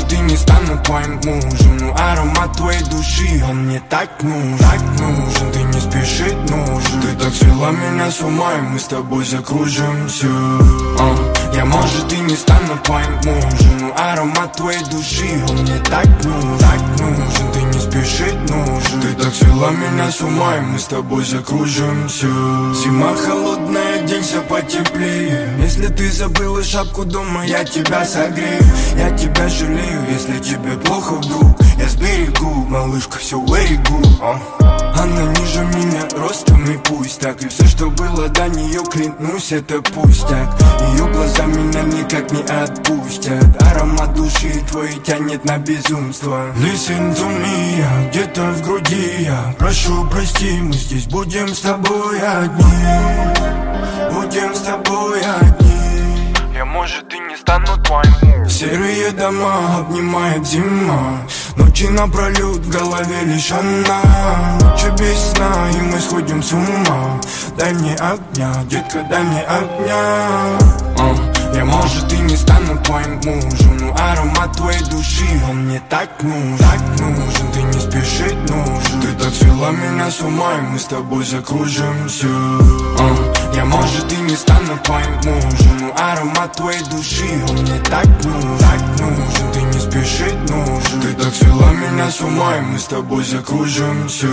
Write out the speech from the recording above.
может и не стану твоим мужем, но аромат твоей души, он мне так нужен, ты не спешить нужен. Ты так свела меня с ума, и мы с тобой закружимся. Я может и не стану твоим мужем, но аромат твоей души, он мне так нужен, ты не спешить нужен. Ты так свела меня с ума, и мы с тобой закружимся. Зима холодная, оденься потеплее. Если ты забыла шапку дома, я тебя согрею. Я тебя жалею, если тебе плохо вдруг. Я сберегу, малышка, все very good. Она ниже меня ростом, и пусть так. И все, что было до нее, клянусь, это пустяк. Ее глаза меня никак не отпустят. Аромат души твой тянет на безумство. Listen to me, я где-то в груди. Я прошу, прости, мы здесь будем с тобой одни. Будем с тобой одни. Я, может, и не стану твоим. Серые дома обнимает зима. Ночи напролет, в голове лишь она. Ночи без сна, и мы сходим с ума. Дай мне огня, детка, дай мне огня. Я, может, и не стану твоим мужем, но аромат твоей души, он мне так нужен, ты не спешить нужен. Ты так свела меня с ума, и мы с тобой закружимся. Я, может, и не стану твоим мужем, но аромат твоей души, он мне так нужен, ты не спешить нужен. Ты так свела меня с ума, и мы с тобой закружимся.